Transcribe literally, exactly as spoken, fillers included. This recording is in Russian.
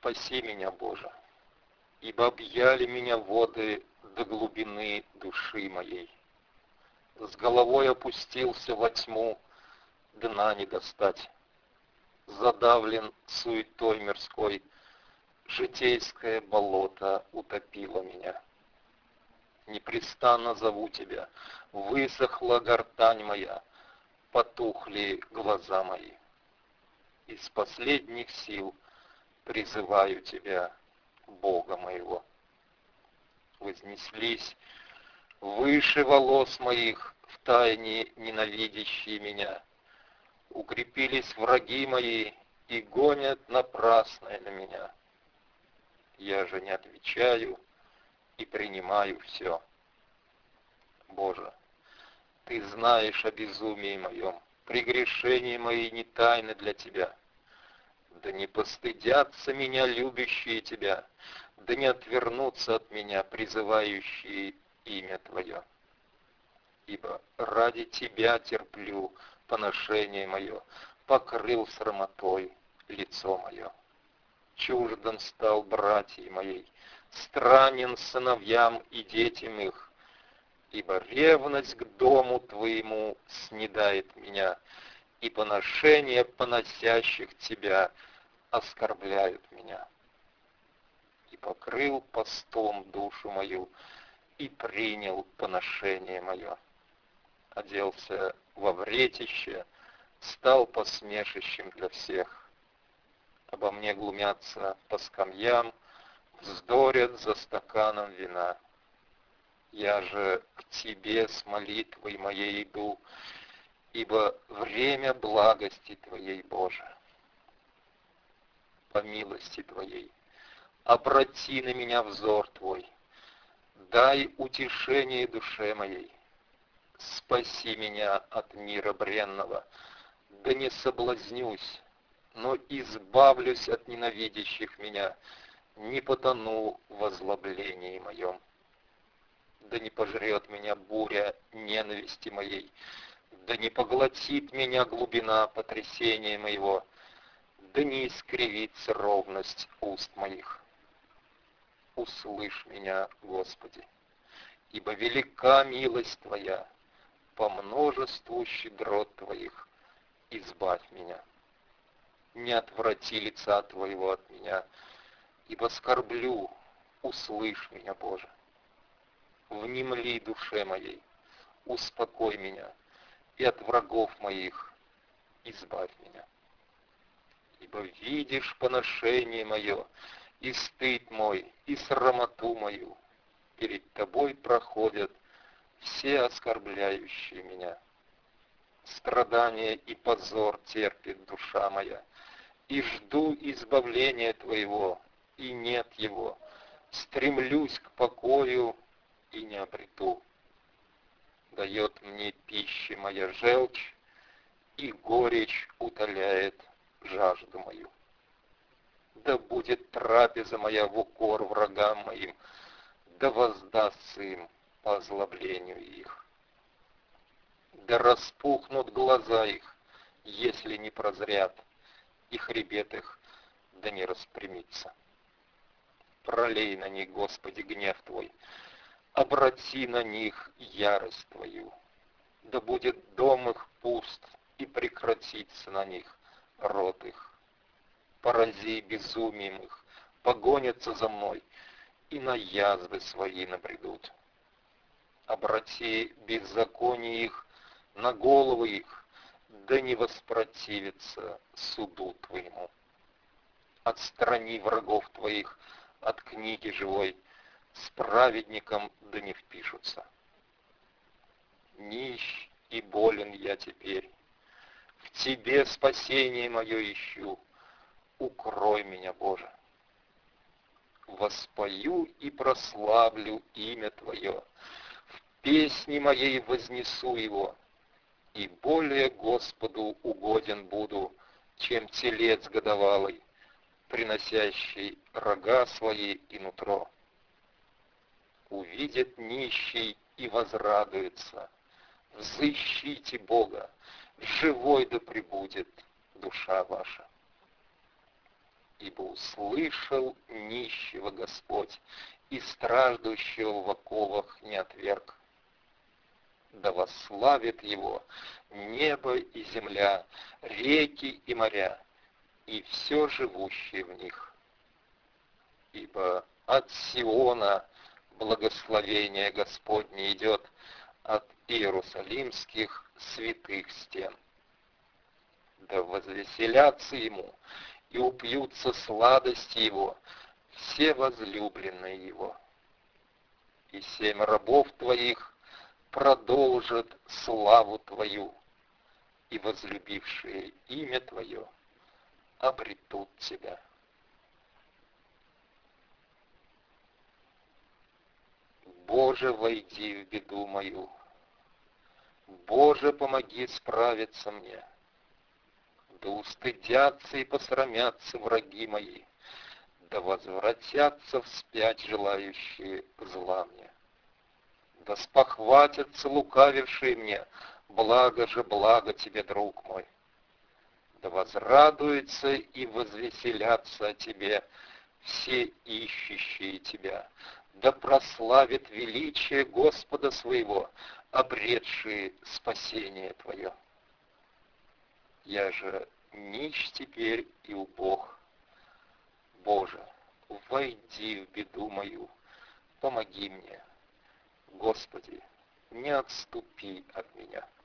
Спаси меня, Боже, ибо объяли меня воды до глубины души моей. С головой опустился во тьму, дна не достать. Задавлен суетой мирской, житейское болото утопило меня. Непрестанно зову Тебя, высохла гортань моя, потухли глаза мои. Из последних сил призываю Тебя, Бога моего. Вознеслись выше волос моих втайне ненавидящие меня. Укрепились враги мои и гонят напрасное на меня. Я же не отвечаю и принимаю все. Боже, Ты знаешь о безумии моем, прегрешения мои не тайны для Тебя. Да не постыдятся меня любящие Тебя, да не отвернутся от меня призывающие имя Твое. Ибо ради Тебя терплю поношение мое, покрыл срамотой лицо мое. Чуждым стал братьей моей, странен сыновьям и детям их, ибо ревность к дому Твоему снедает меня, и поношения поносящих Тебя оскорбляют меня. И покрыл постом душу мою, и принял поношение мое. Оделся во вретище, стал посмешищем для всех. Обо мне глумятся по скамьям, вздорят за стаканом вина. Я же к Тебе с молитвой моей иду, ибо время благости Твоей, Боже. По милости Твоей обрати на меня взор Твой, дай утешение душе моей. Спаси меня от мира бренного, да не соблазнюсь, но избавлюсь от ненавидящих меня, не потону в озлоблении моем. Да не пожрет меня буря ненависти моей, да не поглотит меня глубина потрясения моего, да не искривится ровность уст моих. Услышь меня, Господи, ибо велика милость Твоя, по множеству щедрот Твоих избавь меня. Не отврати лица Твоего от меня, ибо скорблю, услышь меня, Боже. Внемли душе моей, успокой меня, и от врагов моих избавь меня. Ибо видишь поношение мое, и стыд мой, и срамоту мою. Перед Тобой проходят все оскорбляющие меня. Страдания и позор терпит душа моя, и жду избавления Твоего, и нет его. Стремлюсь к покою, и не обрету. Дает мне пищи моя желчь, и горечь утоляет жажду мою. Да будет трапеза моя в укор врагам моим, да воздастся им по озлоблению их. Да распухнут глаза их, если не прозрят, и хребет их да не распрямится. Пролей на них, Господи, гнев Твой, обрати на них ярость Твою. Да будет дом их пуст, и прекратится на них род их. Порази безумием их, погонятся за мной, и на язвы свои набредут. Обрати беззаконие их на головы их, да не воспротивится суду Твоему. Отстрани врагов Твоих от книги живой, с праведником да не впишутся. Нищ и болен я теперь, в Тебе спасение мое ищу, укрой меня, Боже. Воспою и прославлю имя Твое, в песне моей вознесу его, и более Господу угоден буду, чем телец годовалый, приносящий рога свои и нутро. Увидит нищий и возрадуется. Взыщите Бога, живой да пребудет душа ваша. ибо услышал нищего Господь, и страждущего в оковах не отверг. Да восславит его небо и земля, реки и моря, и все живущее в них. Ибо от Сиона благословение Господне идет, от иерусалимских святых стен. Да возвеселятся ему и упьются сладости его все возлюбленные его. И семь рабов твоих продолжат славу твою, и возлюбившие имя твое обретут тебя. Боже, войди в беду мою, Боже, помоги справиться мне. Да устыдятся и посрамятся враги мои, да возвратятся вспять желающие зла мне. Да спохватятся лукавившие мне, благо же, благо тебе, друг мой. Да возрадуются и возвеселятся о тебе все ищущие тебя. Да прославит величие Господа своего, обретшие спасение твое. Я же нищ теперь и убог. Боже, войди в беду мою, помоги мне. Господи, не отступи от меня.